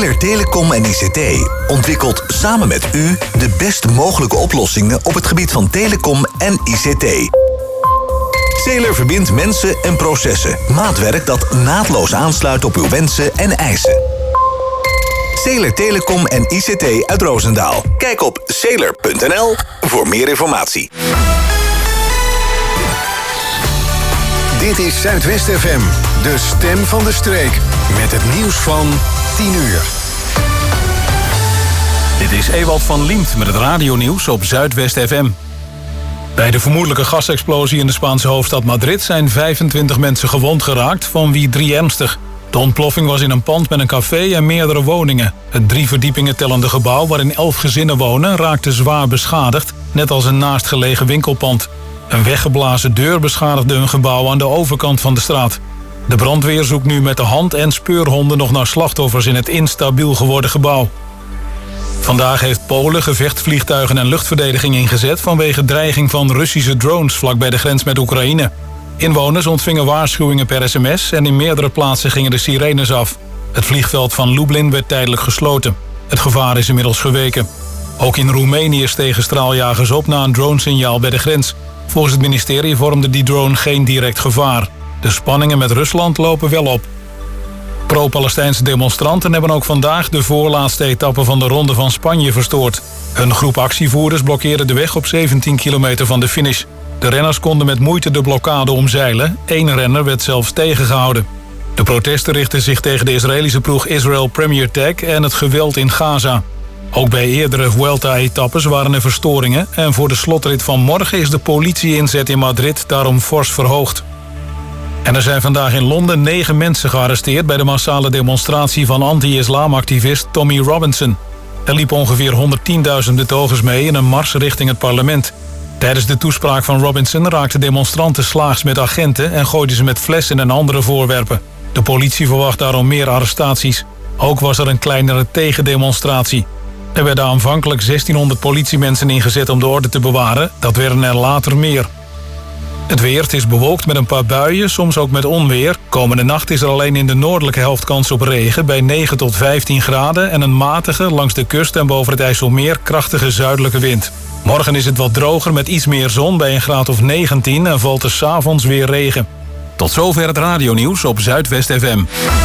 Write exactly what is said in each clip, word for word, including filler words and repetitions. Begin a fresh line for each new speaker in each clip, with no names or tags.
Zeeler Telecom en I C T ontwikkelt samen met u de best mogelijke oplossingen op het gebied van telecom en I C T. Zeeler verbindt mensen en processen. Maatwerk dat naadloos aansluit op uw wensen en eisen. Zeeler Telecom en I C T uit Roosendaal. Kijk op zeeler punt n l voor meer informatie.
Dit is Zuidwest F M, de stem van de streek. Met het nieuws van tien uur.
Dit is Ewald van Liemt met het radionieuws op Zuidwest F M. Bij de vermoedelijke gasexplosie in de Spaanse hoofdstad Madrid zijn vijfentwintig mensen gewond geraakt, van wie drie ernstig. De ontploffing was in een pand met een café en meerdere woningen. Het drie verdiepingen tellende gebouw waarin elf gezinnen wonen raakte zwaar beschadigd, net als een naastgelegen winkelpand. Een weggeblazen deur beschadigde een gebouw aan de overkant van de straat. De brandweer zoekt nu met de hand- en speurhonden nog naar slachtoffers in het instabiel geworden gebouw. Vandaag heeft Polen gevechtsvliegtuigen en luchtverdediging ingezet vanwege dreiging van Russische drones vlak bij de grens met Oekraïne. Inwoners ontvingen waarschuwingen per sms en in meerdere plaatsen gingen de sirenes af. Het vliegveld van Lublin werd tijdelijk gesloten. Het gevaar is inmiddels geweken. Ook in Roemenië stegen straaljagers op na een dronesignaal bij de grens. Volgens het ministerie vormde die drone geen direct gevaar. De spanningen met Rusland lopen wel op. Pro-Palestijnse demonstranten hebben ook vandaag de voorlaatste etappe van de Ronde van Spanje verstoord. Een groep actievoerders blokkeerde de weg op zeventien kilometer van de finish. De renners konden met moeite de blokkade omzeilen. Eén renner werd zelfs tegengehouden. De protesten richten zich tegen de Israëlische ploeg Israel Premier Tech en het geweld in Gaza. Ook bij eerdere Vuelta-etappes waren er verstoringen en voor de slotrit van morgen is de politie-inzet in Madrid daarom fors verhoogd. En er zijn vandaag in Londen negen mensen gearresteerd bij de massale demonstratie van anti-islamactivist Tommy Robinson. Er liepen ongeveer honderdtienduizend betogers mee in een mars richting het parlement. Tijdens de toespraak van Robinson raakten demonstranten slaags met agenten en gooiden ze met flessen en andere voorwerpen. De politie verwacht daarom meer arrestaties. Ook was er een kleinere tegendemonstratie. Er werden aanvankelijk zestienhonderd politiemensen ingezet om de orde te bewaren. Dat werden er later meer. Het weer, het is bewolkt met een paar buien, soms ook met onweer. Komende nacht is er alleen in de noordelijke helft kans op regen bij negen tot vijftien graden... en een matige, langs de kust en boven het IJsselmeer, krachtige zuidelijke wind. Morgen is het wat droger met iets meer zon bij een graad of negentien... en valt er 's avonds weer regen. Tot zover het radionieuws op Zuidwest F M.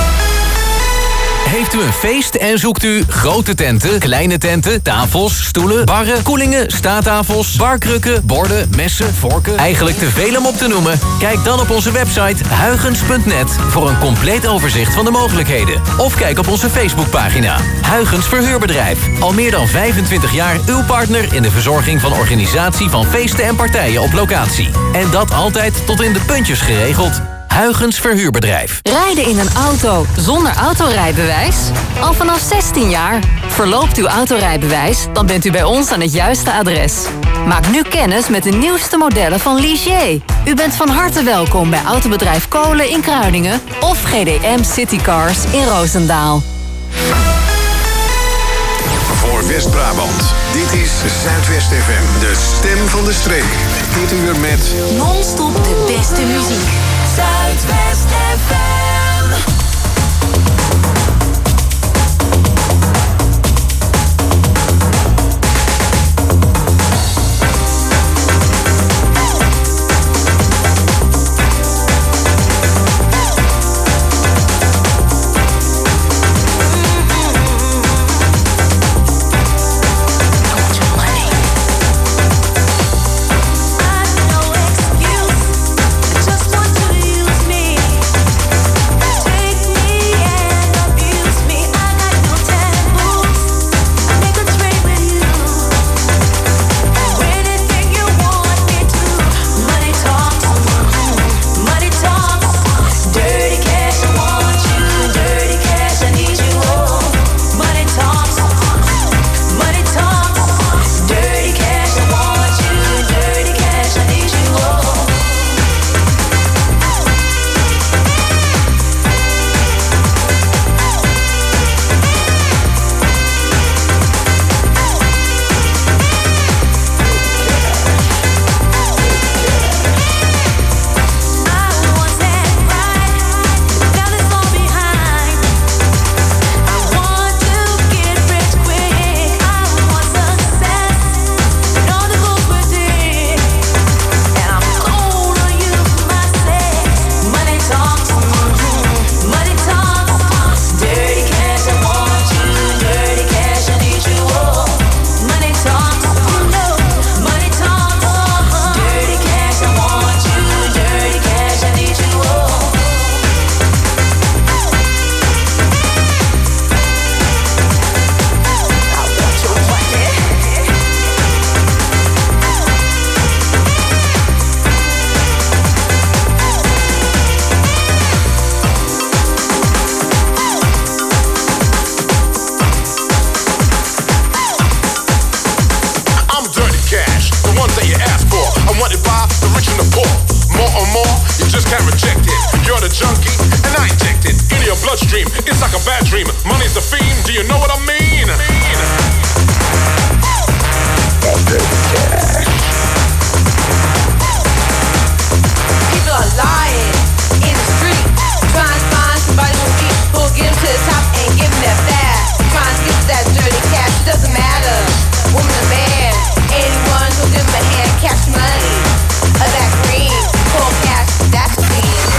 Heeft u een feest en zoekt u grote tenten, kleine tenten, tafels, stoelen, barren, koelingen, staattafels, barkrukken, borden, messen, vorken? Eigenlijk te veel om op te noemen? Kijk dan op onze website huygens punt net voor een compleet overzicht van de mogelijkheden. Of kijk op onze Facebookpagina. Huygens Verhuurbedrijf. Al meer dan vijfentwintig jaar uw partner in de verzorging van organisatie van feesten en partijen op locatie. En dat altijd tot in de puntjes geregeld. Huygens Verhuurbedrijf.
Rijden in een auto zonder autorijbewijs? Al vanaf zestien jaar. Verloopt uw autorijbewijs? Dan bent u bij ons aan het juiste adres. Maak nu kennis met de nieuwste modellen van Ligier. U bent van harte welkom bij Autobedrijf Kolen in Kruiningen of G D M Citycars in Roosendaal.
Voor West-Brabant. Dit is Zuidwest F M, de stem van de streek. Dit uur met
Non-stop de beste muziek.
Zuidwest F M.
I no excuse. can't reject it. You're the junkie, and I inject it into your bloodstream. It's like a bad dream. Money's the fiend. Do you know what I mean? mean.
People are lying in the street, trying to find somebody who'll get, who'll get them to the top and give them that fast. Trying to get to that dirty cash, it doesn't matter. Woman or man, anyone who'll give them a hand, cash money, or that green, cold cash, that's the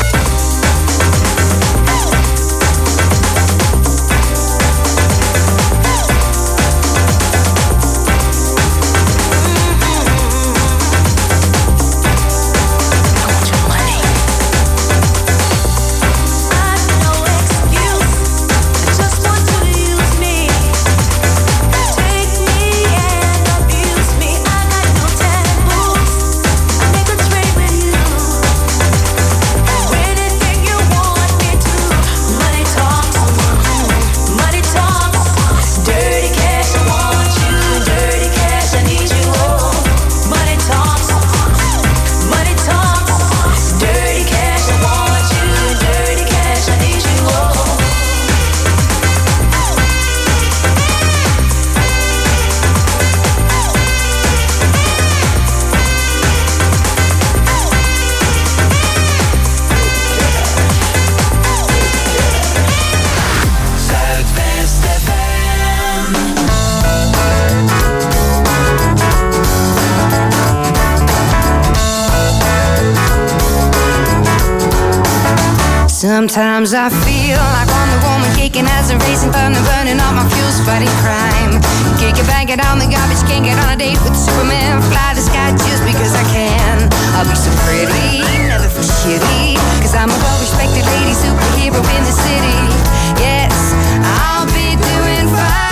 Sometimes I feel like Wonder Woman kicking as a racing thunder, burning all my fuels, fighting crime. Kick it, bang it on the garbage, can't get on a date with Superman. Fly the sky just because I can. I'll be so pretty, never feel shitty, cause I'm a well-respected lady superhero in the city. Yes, I'll be doing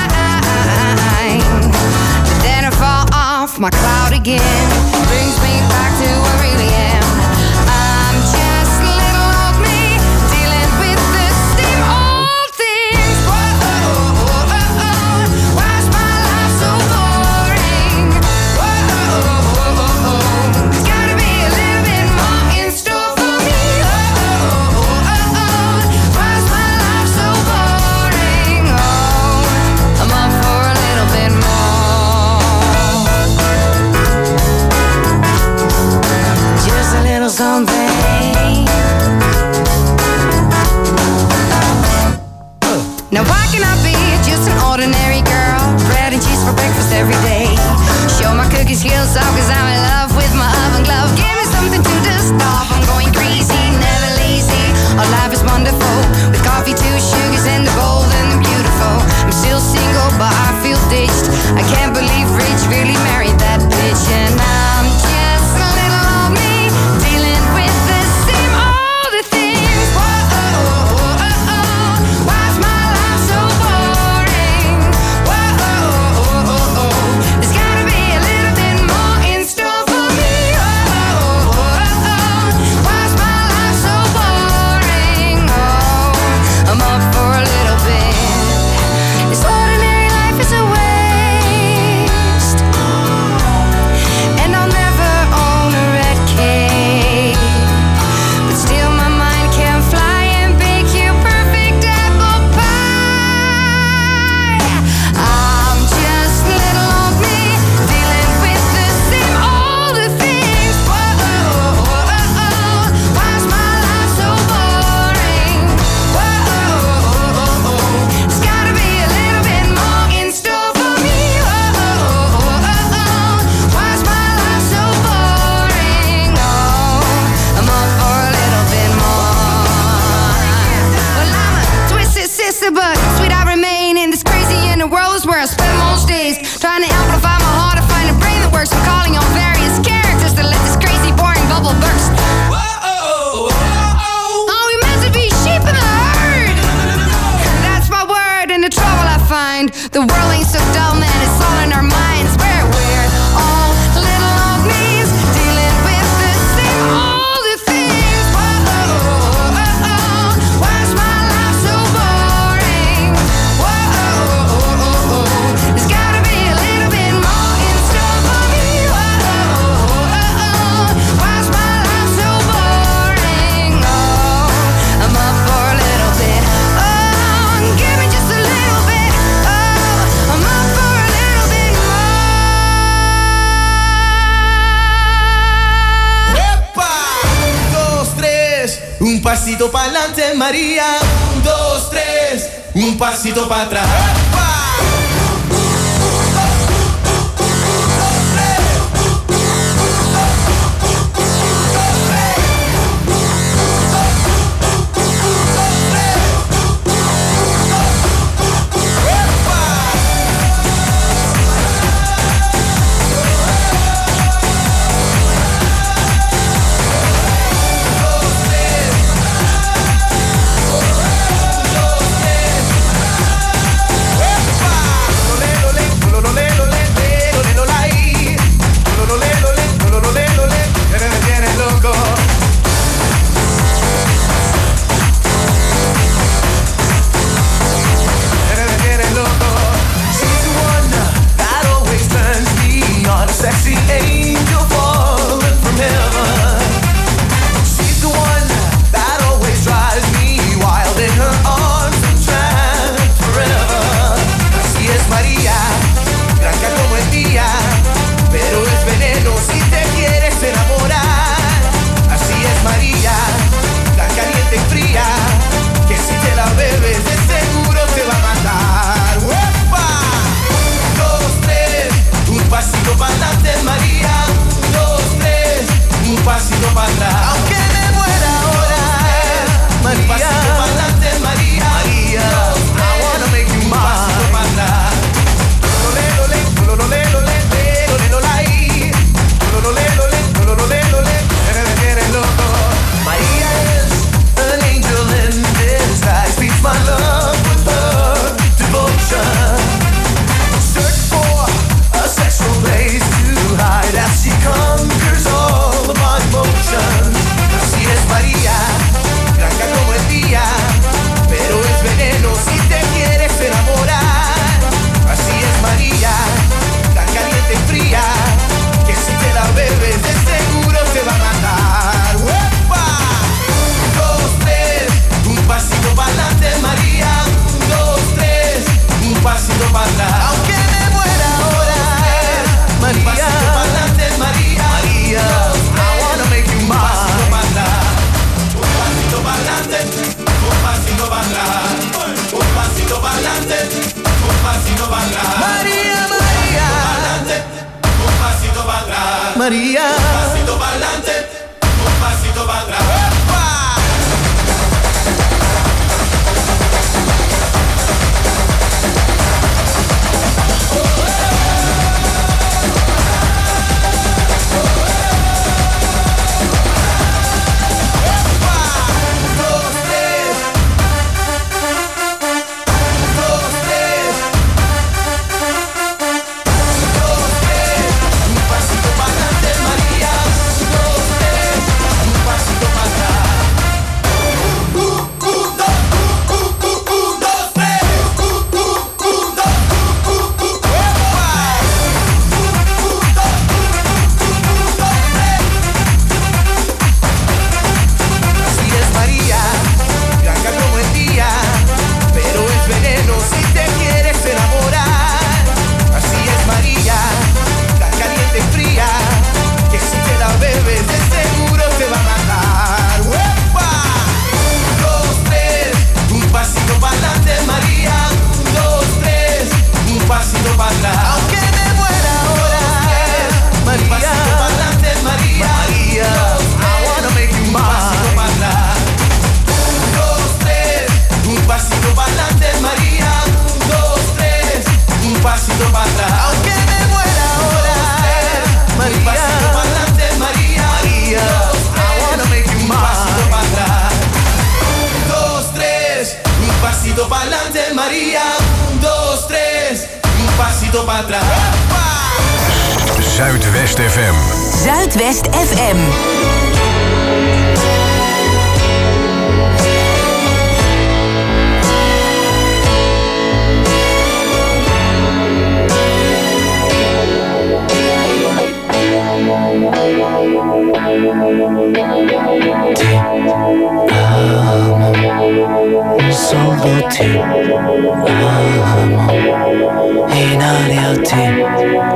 fine, but then I fall off my cloud again. Brings me back to who I really am. I'm just little old me, dealing with the same old things. Whoa, oh, oh, oh. Why's my life so boring? Whoa, oh, oh, oh. There's gotta be a little bit more in store for me. Oh, oh, oh, oh. Why's my life so boring? Oh, I'm up for a little bit more. Just a little something. Now why can I be just an ordinary girl? Bread and cheese for breakfast every day. Show my cookie skills off cause I'm in love with my oven glove. Give me something to dust off, I'm going crazy, never lazy. Our life is wonderful, with coffee, two sugars and the bold and the beautiful. I'm still single but I feel ditched. I can't believe Rich really married that bitch. And I'm just a little old me, dealing with the same old things. Whoa, oh, oh, oh, oh. Why's my life so boring? Whoa, oh, oh, oh, oh. There's gotta be a little bit more in store for me. Oh, oh, oh, oh. Why
un pasito para adelante, María. Un, dos, tres, un pasito para atrás. Sexy angel falling from heaven. She's the one that always drives me wild in her arms and trapped forever. Así es María, blanca como el día, pero es veneno si te quieres enamorar. Así es María, tan caliente y fría, que si te la bebes de seguro te va a matar. ¡Uepa! Un, dos, tres, un pasito para adelante, María. Un, dos, tres, un pasito para atrás. Aunque me muera ahora, María. Un pasito para adelante, María. María, I wanna make you mine. Un pasito para atrás. Lole, lole, lole, lole, lole, lole, lole, lole, lole, lole, me tienes loco. María is an angel in disguise. Beats my love with her devotion. Search for a sexual place to hide as she conquers all of my emotions. Así es María, blanca como el día, pero es veneno si te quieres enamorar. Así es María, tan caliente y fría, que si te la bebes de seguro te va a matar. ¡Uepa! Un, dos, tres, un pasito para adelante, María. Un, dos, tres, un pasito para atrás. Aunque me muera ahora, María. Un pasito para adelante, María. María, I wanna make you mine. Un pasito para atrás, un pasito para adelante, un pasito para atrás, un pasito para adelante, un pasito para atrás. María, María, un pasito para atrás, María, un pasito para adelante, un pasito para atrás.
Zuidwest F M.
Zuidwest F M.
I'm
solo ti amo, in aria ti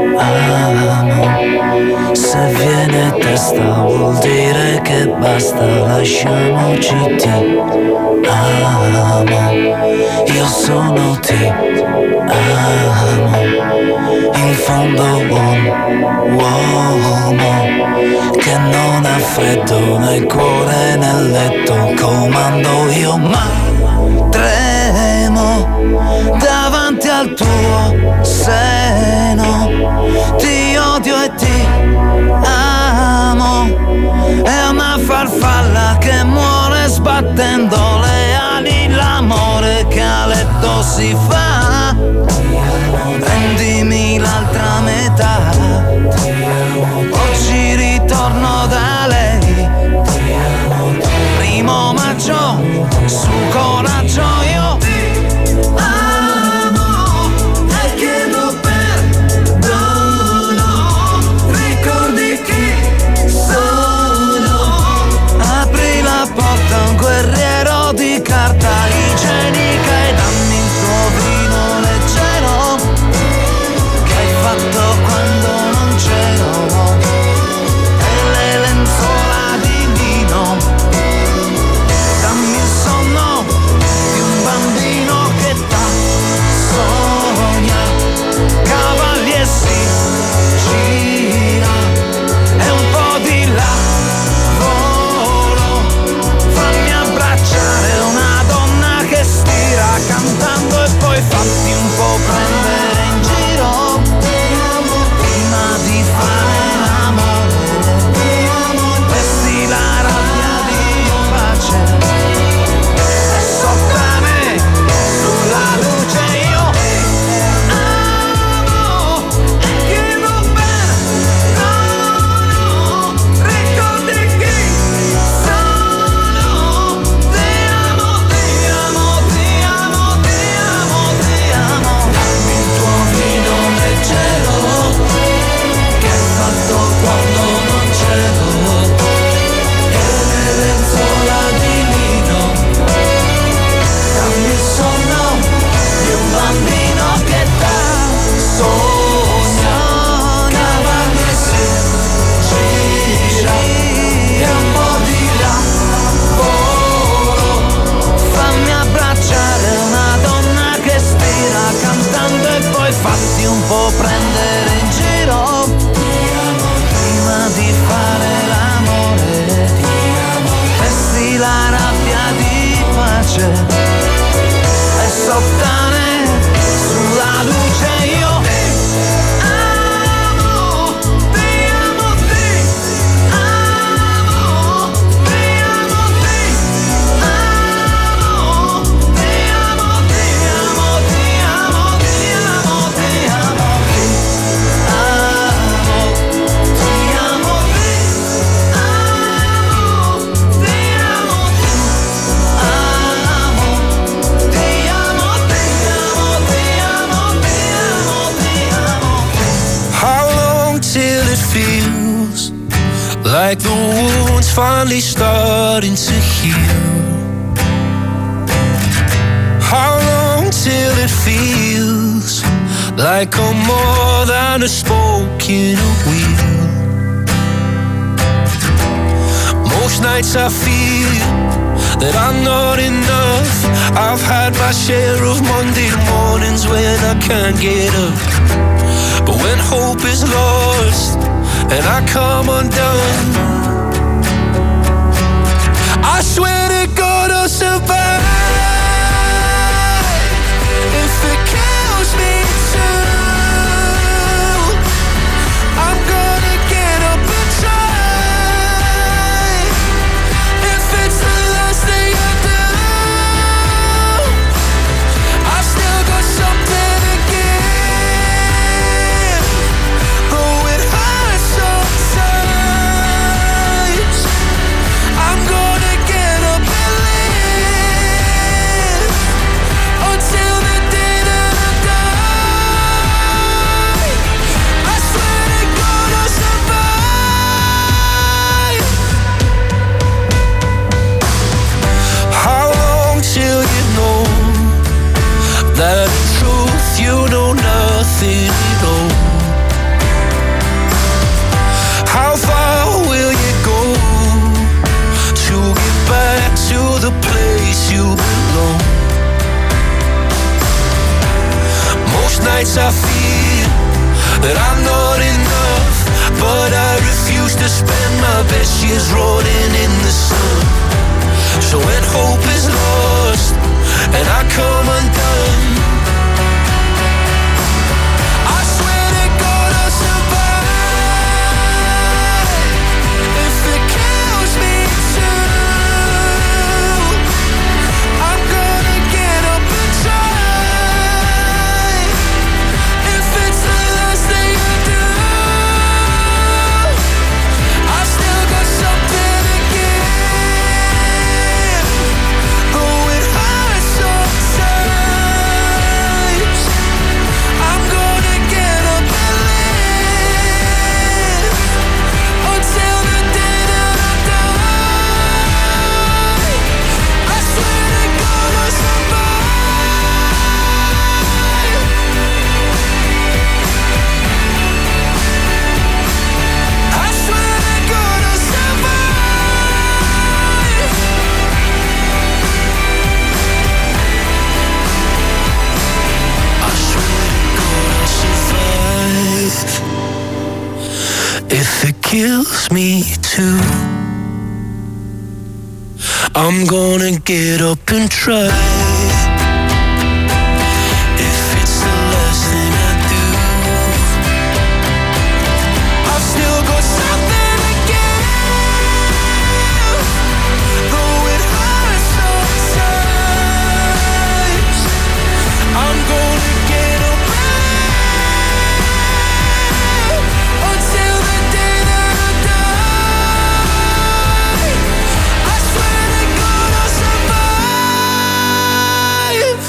amo. Se viene testa vuol dire che basta, lasciamoci ti amo. Io sono ti amo, in fondo un uomo che non ha freddo nel cuore nel letto, comando io ma tremo davanti al tuo seno, ti odio e ti amo, è una farfalla che muore sbattendo le ali, l'amore che a letto si fa, prendimi l'altra metà, oggi ritorno da lei, primo maggio, su coraggio io ti amo e chiedo perdono, ricordi chi sono, apri la porta a un guerriero di carta igienica e dammi il tuo vino leggero che hai fatto quando non c'ero, e le lenzuola di lino, dammi il sonno di un bambino che t'ha sogna, cavalli e si gira e un po' di là volo, fammi abbracciare una donna che stira cantando e poi fatti un po' prendere in giro prima di fare l'amore, vesti la rabbia di pace e sottane sulla luce io amo e chiedo perdono, ricordi chi sono, ti amo, ti amo, ti amo, ti amo, ti amo, dammi il tuo vino leggero che hai fatto quando non c'ero, e le lenzuola di lino, dammi il sonno di un bambino che t'ha sogna, cavalli e si gira e un po' di là volo, fammi abbracciare una donna che stira cantando e poi fatti un po' prendere in giro prima di fare l'amore, vesti la rabbia di pace e sottane sulla luce io amo, ti amo, ti amo, ti amo, ti amo, ti amo, ti amo, ti amo, ti amo, ti amo, ti amo, ti amo, ti amo, ti amo, amo, ti amo, ti amo, ti amo, ti amo, ti amo.
How long till it feels like the wound's finally starting to heal? How long till it feels like I'm more than a spoke in a wheel? Most nights I feel that I'm not enough. I've had my share of Monday mornings when I can't get up. But when hope is lost and I come undone, I swear to God I'll survive. If it kills me too, I'm gonna get up and try. If it's the last thing I do, I've still got something to give. Though it hurts sometimes, you belong. Most nights I feel that I'm not enough, but I refuse to spend my best years rolling in the sun. So when hope is lost and I come undone, I swear to God I'll survive. If it kills me too, I'm gonna get up and try. If it's the last thing I do, I still got something to give. Though it hurts sometimes, I'm gonna get up and live until the day that I die. I swear to God I'll survive. I swear to God I'll survive. I swear to God I'll survive. If it kills me too, I'm gonna get up and try. If it's the last thing I do, I've still got something to give. Though it hurts sometimes, I'm gonna get up and live until the day that I die. I swear to God I'll survive.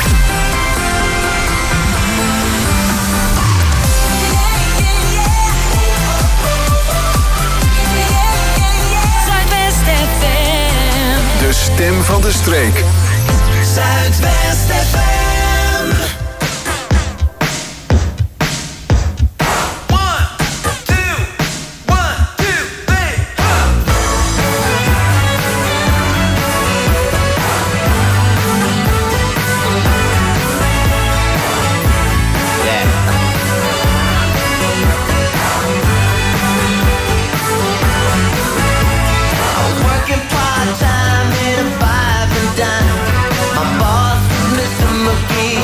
Zuidwest F M.
De stem van de streek.
Zuidwest F M.
Working part-time in a five and dime. My boss was Mister McGee.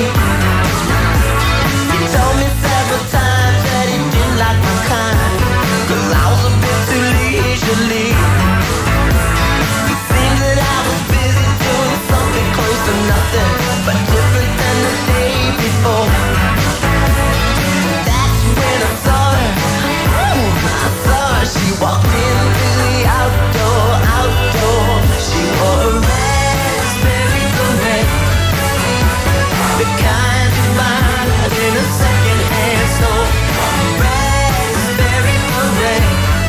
He told me several times that he didn't like my kind, 'cause I was a bit too leisurely. It seemed that I was busy doing something close to nothing, but different than the day before. That's when I saw her. Ooh, I saw her. She walked into the outdoor, outdoor. She wore a raspberry beret, the kind you find in a second-hand store. Raspberry beret.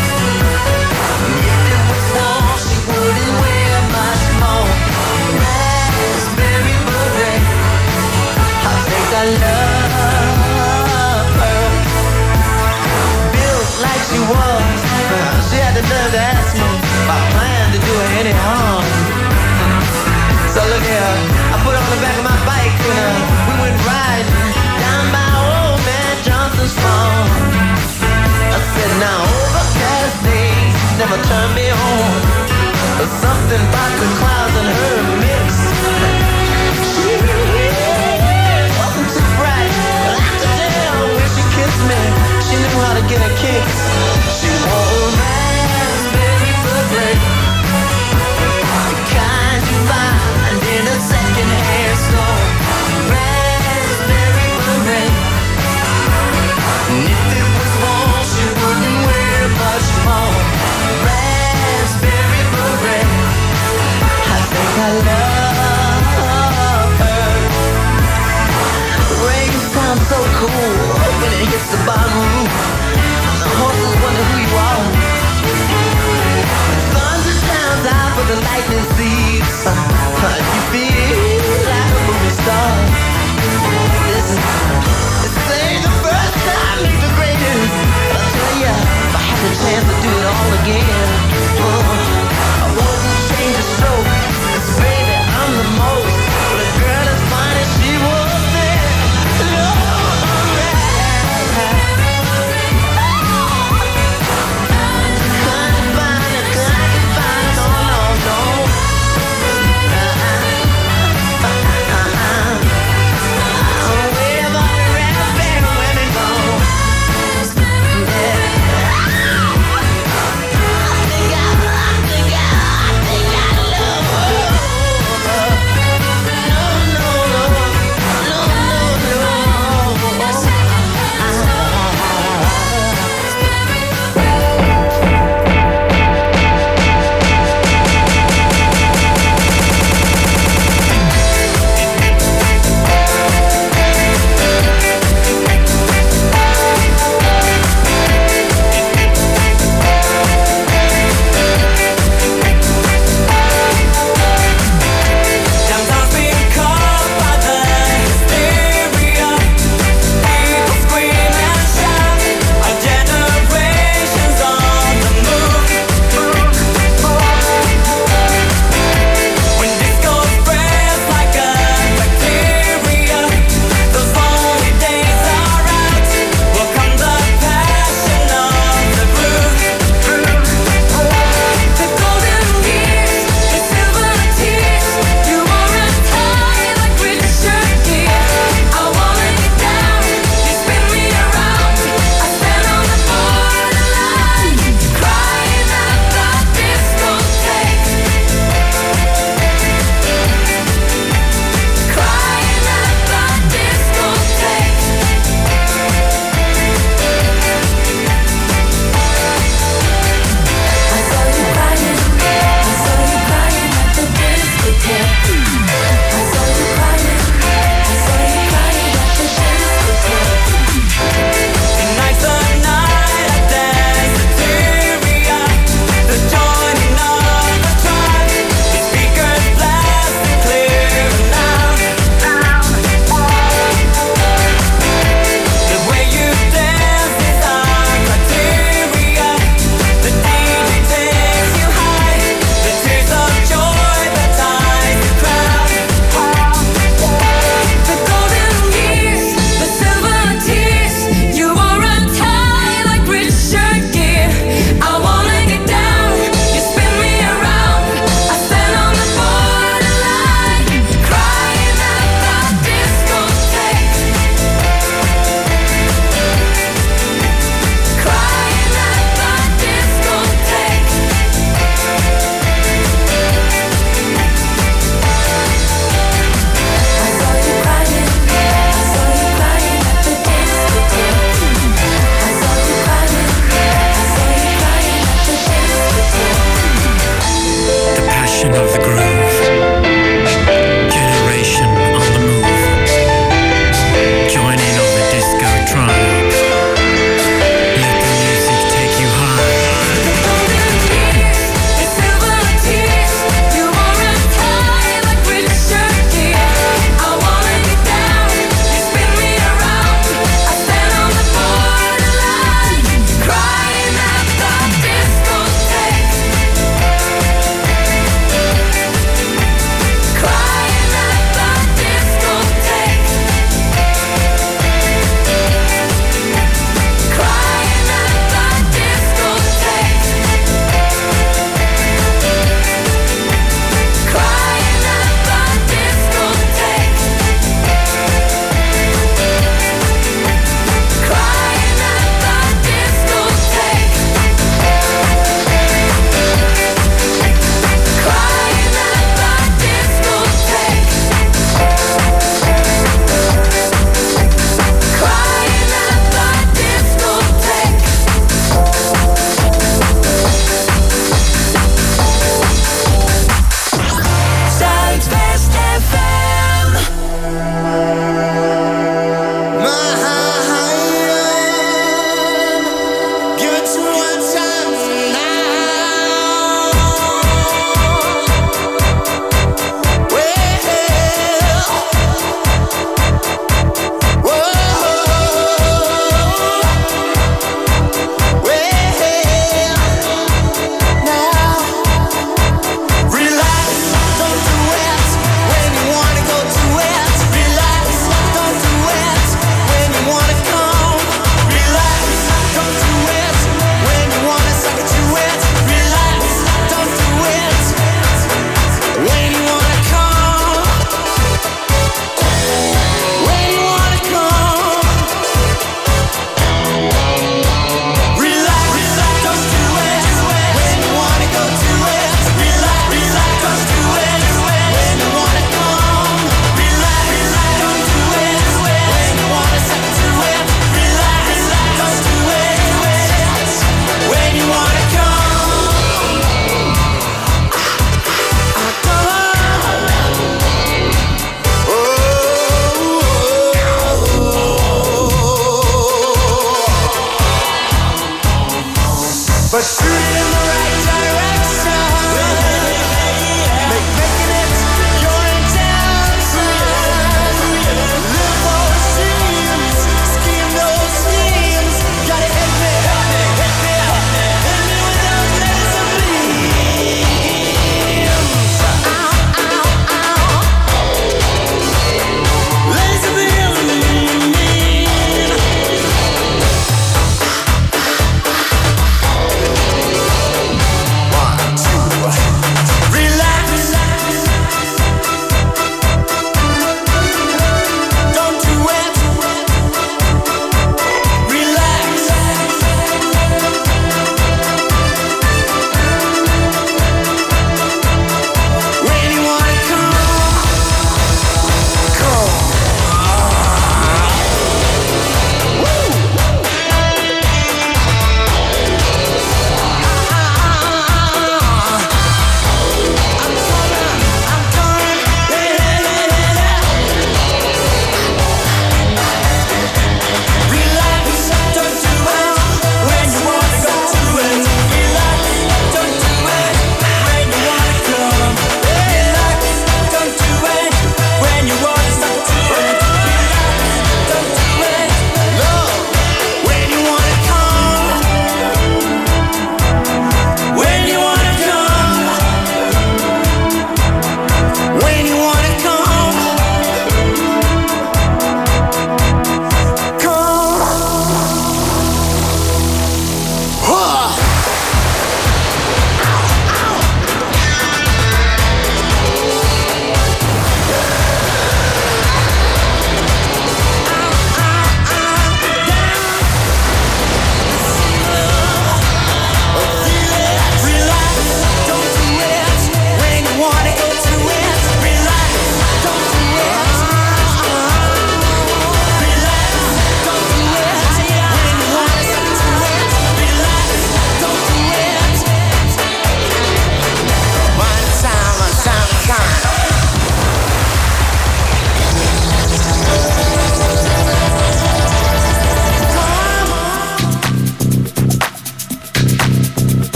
If it was warm, she wouldn't wear much more. Raspberry beret. I think I love her. Built like she was, she had the nerve to ask me if I planned to do her any harm. So look here, I put her on the back of my bike and uh, we went riding down by old man Johnson's farm. I said, now overcast days never turn me on. There's something about the clouds and her mix. She wasn't too bright, but I could tell when she kissed me, she knew how to get a kick. She wore a raspberry beret, the kind you find in a second-hand store. Raspberry beret. And if it was warm, she wouldn't wear much more. Raspberry beret. I think I love her. The rain sounds so cool when it hits the bottom roof. The horses wonder who you are. The thunder sounds out for the lightning seeds. You feel like a movie star. Listen, this ain't the first time you're the greatest. But I'll tell ya, if I had the chance to do it all again, uh, I wouldn't change a stroke. 'Cause baby, I'm the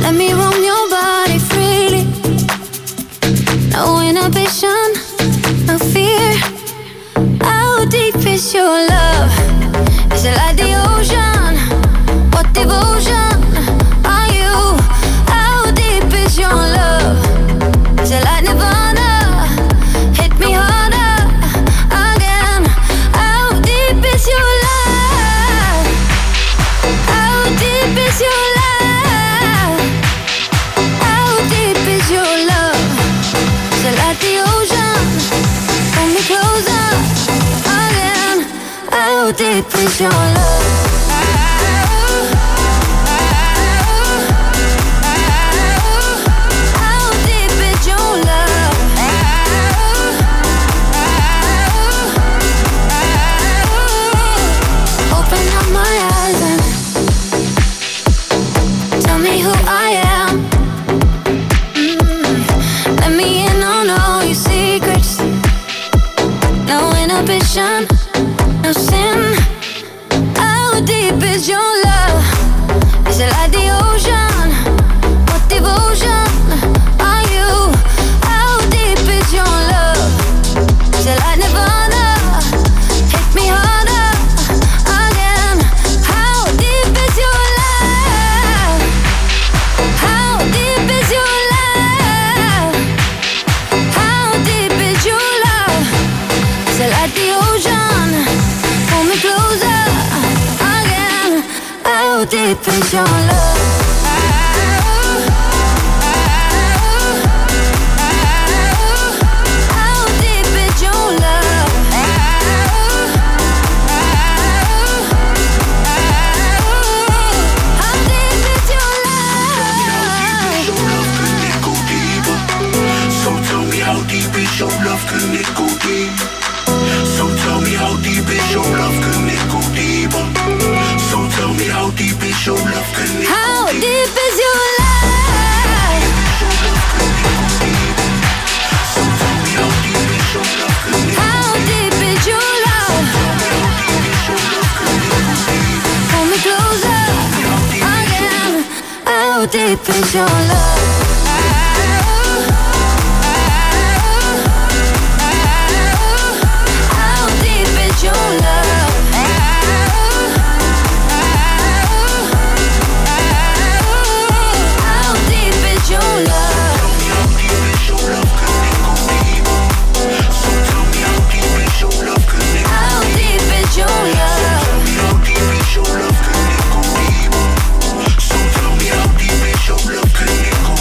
Let me roam your body freely. No inhibition, no fear. How deep is your love? Is it like the ocean? What devotion are you? How deep is your love? Is it like Nirvana? Hit me harder again. How deep is your love? How deep is your love? How deep is your love? Is it like the ocean? Pull me closer again. How deep is your love?
No sin. How deep is your love? Is it like the ocean? What devotion are you? How deep is your love? Is it like Nirvana? Hit me harder again. How deep is your love? How deep is your love? How deep is your love? Is it like the ocean? Pull me closer again. How deep is your love? How deep is your love? How deep is your love?
So tell me how deep is your love, can it go deep? So tell me how deep is your love, can it go deeper? So tell me how deep is your love, can it
How deep is your love? How deep is your love? Pull me closer again. How deep is your love? How deep is your love? How deep is your love? How deep is your love?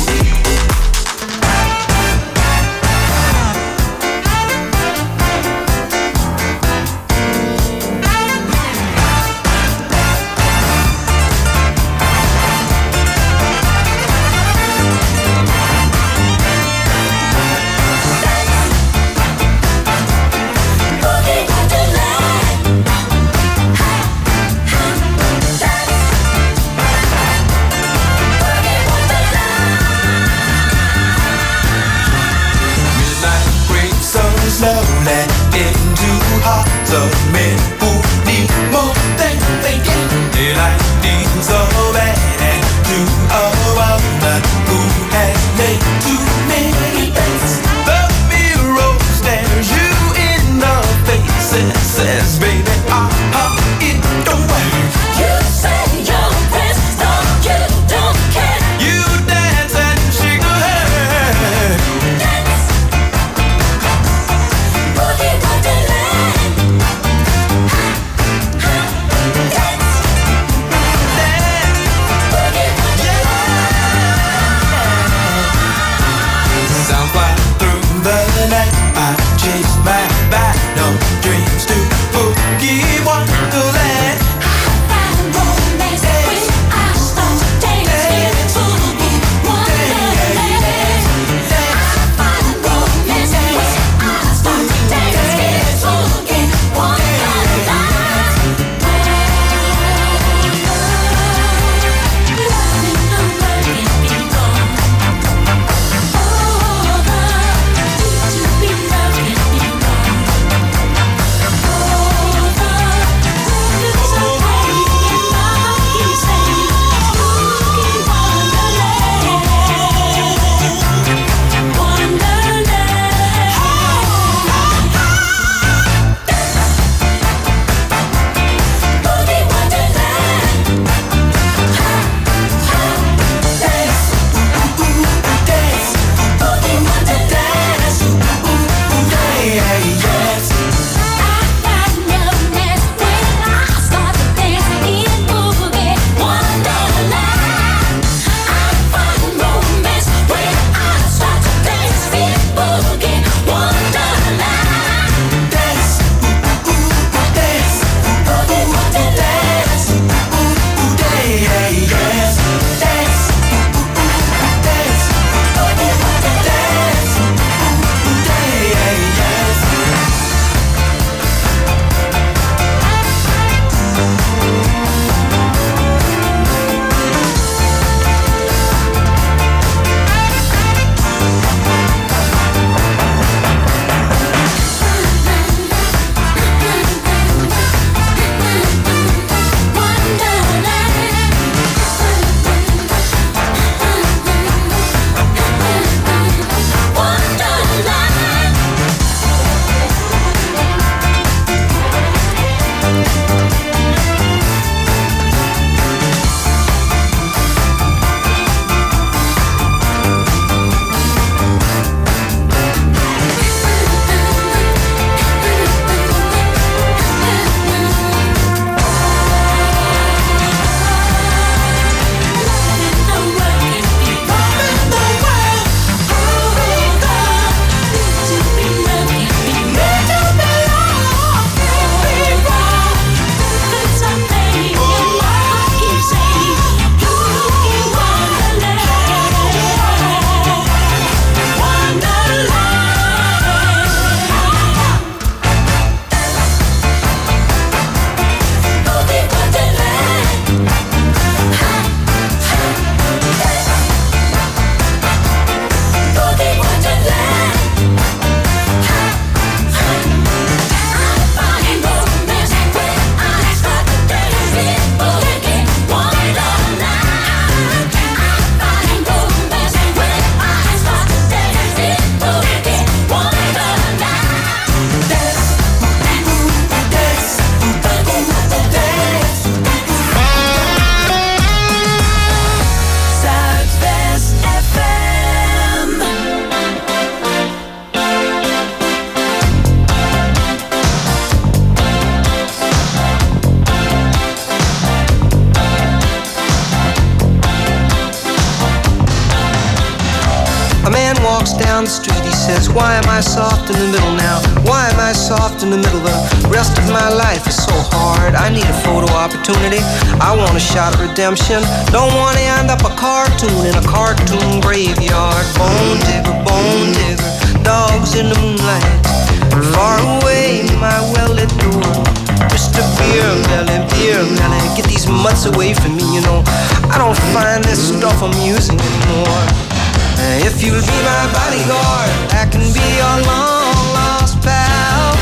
A man walks down the street, he says, why am I soft in the middle now? Why am I soft in the middle? The rest of my life is so hard. I need a photo opportunity. I want a shot of redemption. Don't want to end up a cartoon in a cartoon graveyard. Bone digger, bone digger, dogs in the moonlight. Far away, my well-lit door. Mister Beer Belly, Beer Belly, get these mutts away from me, you know. I don't find this stuff amusing anymore. If you'll be my bodyguard, I can be your long-lost pal.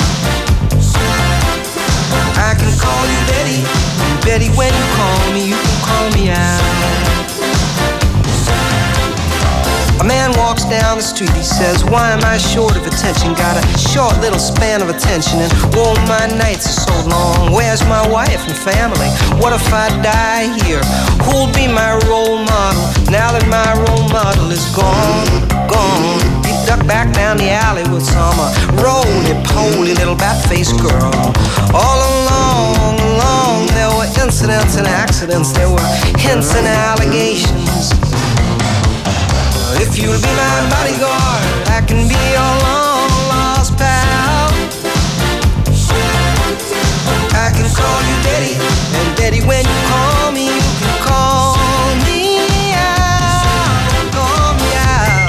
I can call you Betty, and Betty, when you call me, you can call me out. A man walks down the street, he says, why am I short of attention? Got a short little span of attention, and whoa, my nights are so long. Where's my wife and family? What if I die here? Who'll be my role model now that my role model is gone, gone? He ducked back down the alley with some uh, roly-poly little bat-faced girl. All along, along, there were incidents and accidents, there were hints and allegations. If you'll be my bodyguard, I can be your long-lost pal. I can call you Betty, and Betty, when you call me, you can call me out, call me out.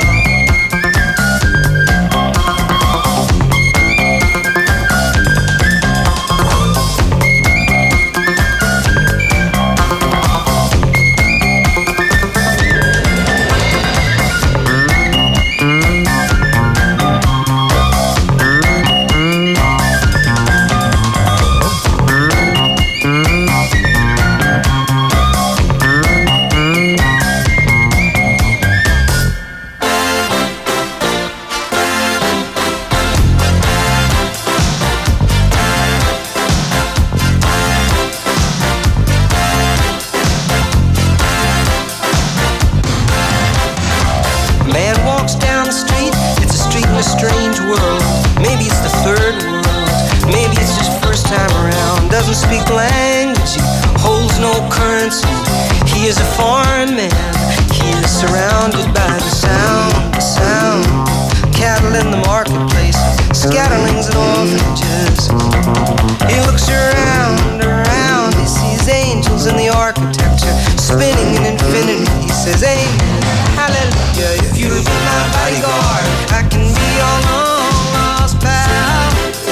Speak language, he holds no currency. He is a foreign man. He is surrounded by the sound, the sound. Cattle in the marketplace, scatterlings and orphanages. He looks around, around. He sees angels in the architecture, spinning in infinity. He says, amen, hallelujah. If you'll be my bodyguard, I can be your long-lost pal.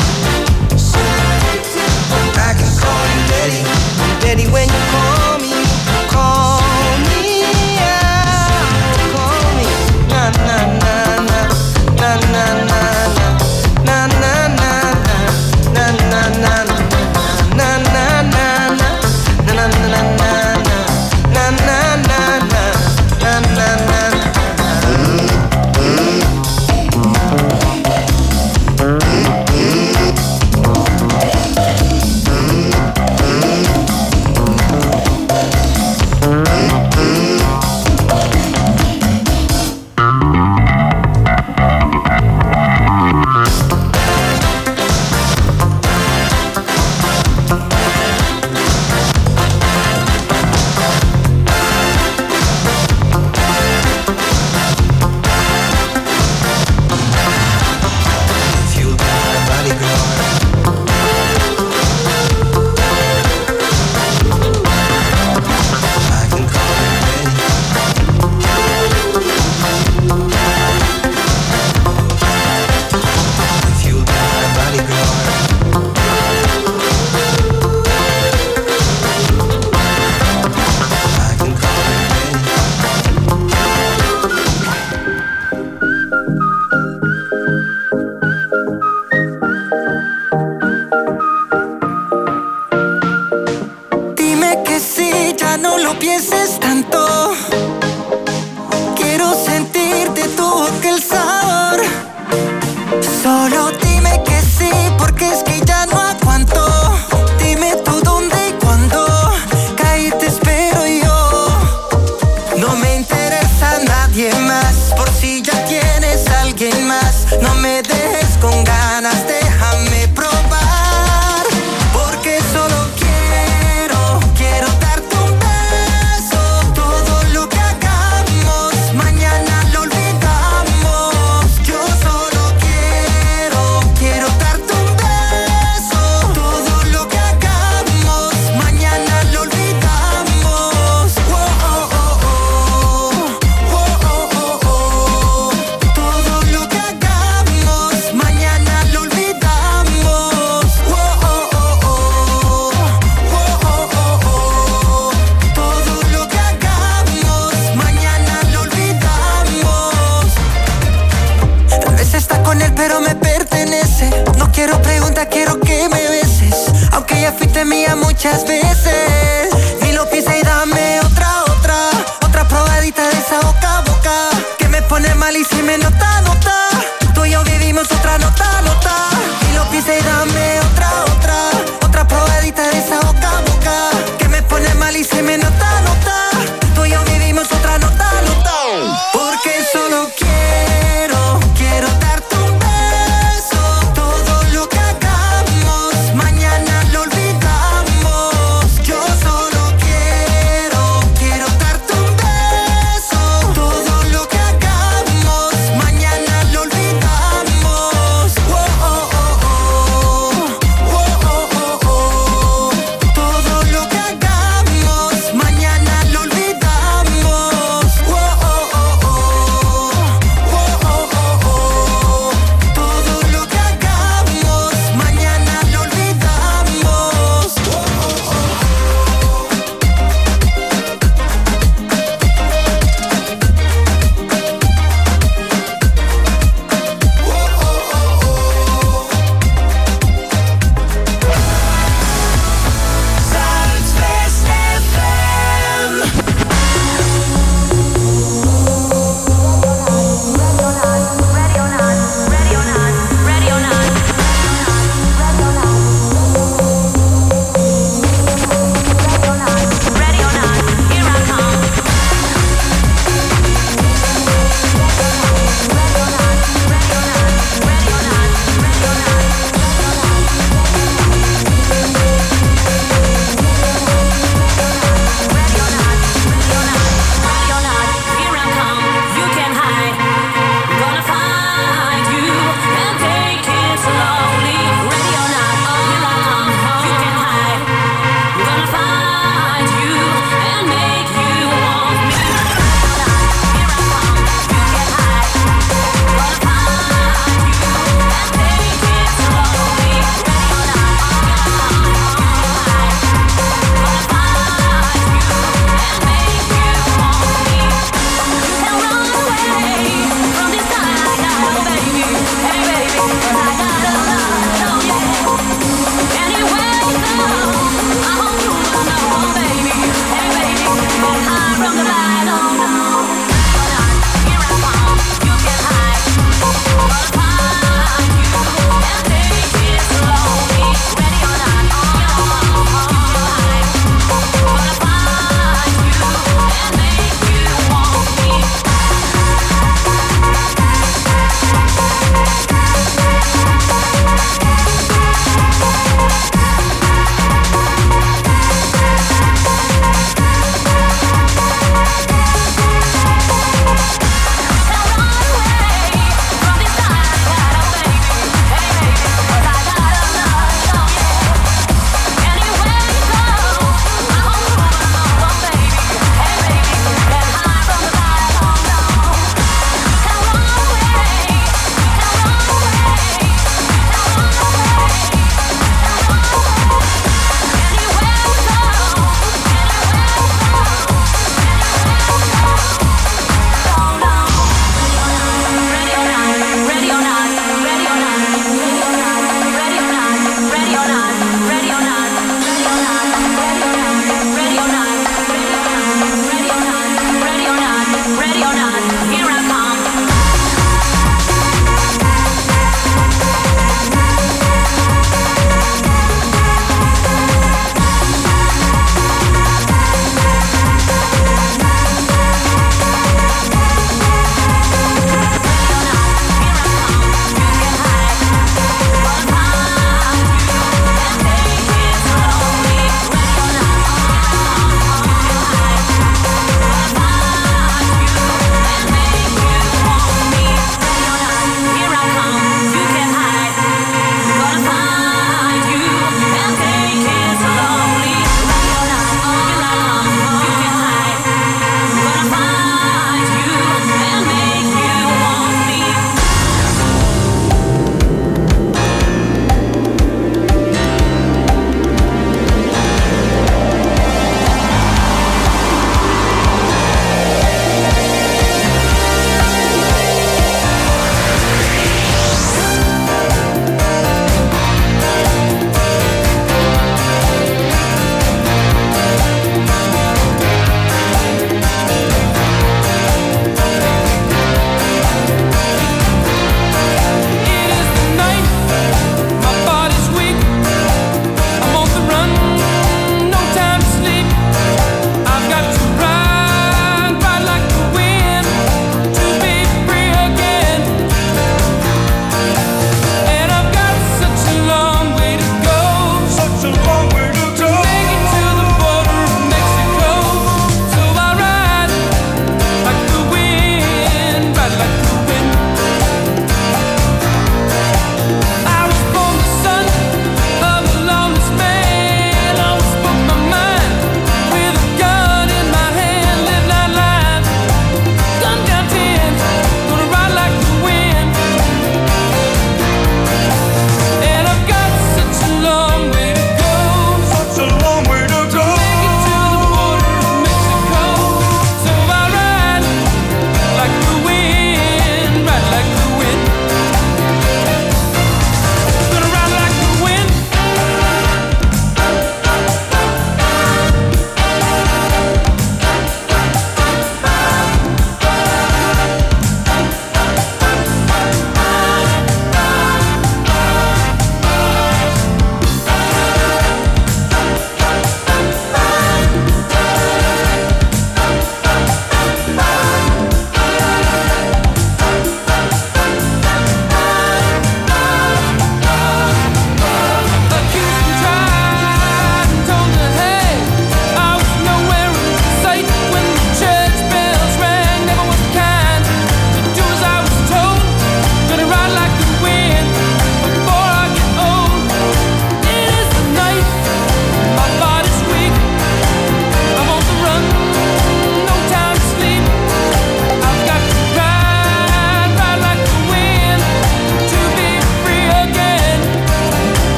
I can call you Betty, Betty, when you call me, call me out, call me, na na na na, na na na na, na na na na, na na na na, na na na na, na na na na, na na na na, na na na.
Todo lo que hagamos mañana lo olvidamos.
pero me pertenece. No quiero preguntar, quiero que me beses. Aunque ya fuiste mía muchas veces. Y lo piensa y dame otra, otra. Otra probadita de esa boca a boca. Que me pone mal y si me nota, nota. Tú y yo vivimos otra nota, nota. Y lo piensa y dame otra, otra. Otra probadita de esa boca a boca. Que me pone mal y si me nota, nota. Tú y yo vivimos otra nota, nota. Porque solo quiero, quiero darte un beso. Todo lo que hagamos, mañana lo olvidamos. Yo solo quiero, quiero darte un beso. Todo lo que hagamos, mañana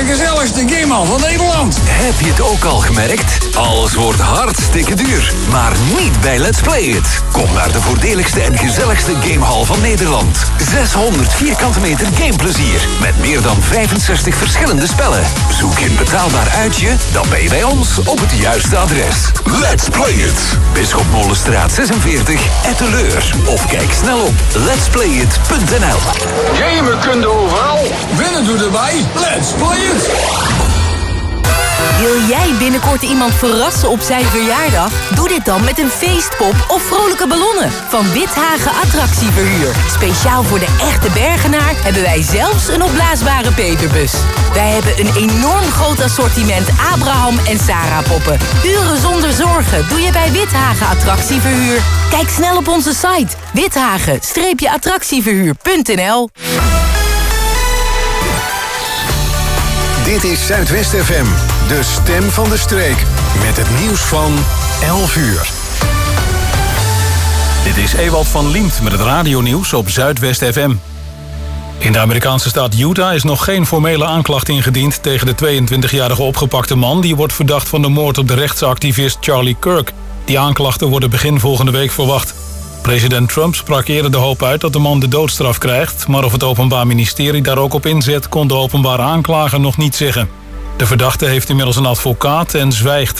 de gezelligste gamehal van Nederland.
Heb je het ook al gemerkt? Alles wordt hartstikke duur. Maar niet bij Let's Play It. Kom naar de voordeligste en gezelligste gamehal van Nederland. zeshonderd vierkante meter gameplezier. Met meer dan vijfenzestig verschillende spellen. Zoek je een betaalbaar uitje? Dan ben je bij ons op het juiste adres. Let's Play It. Bisschopmolenstraat zesenveertig, Etteleur. Of kijk snel op lets play it punt n l.
Gamen kun je overal. Winnen doe erbij. Let's Play It.
Wil jij binnenkort iemand verrassen op zijn verjaardag? Doe dit dan met een feestpop of vrolijke ballonnen van Withagen Attractieverhuur. Speciaal voor de echte Bergenaar hebben wij zelfs een opblaasbare peperbus. Wij hebben een enorm groot assortiment Abraham en Sarah poppen. Uren zonder zorgen doe je bij Withagen Attractieverhuur. Kijk snel op onze site withagen attractieverhuur punt n l.
Dit is Zuidwest F M, de stem van de streek. Met het nieuws van elf uur.
Dit is Ewald van Liemt met het radionieuws op Zuidwest F M. In de Amerikaanse staat Utah is nog geen formele aanklacht ingediend tegen de tweeëntwintigjarige opgepakte man die wordt verdacht van de moord op de rechtsactivist Charlie Kirk. Die aanklachten worden begin volgende week verwacht. President Trump sprak eerder de hoop uit dat de man de doodstraf krijgt, maar of het Openbaar Ministerie daar ook op inzet, kon de openbare aanklager nog niet zeggen. De verdachte heeft inmiddels een advocaat en zwijgt.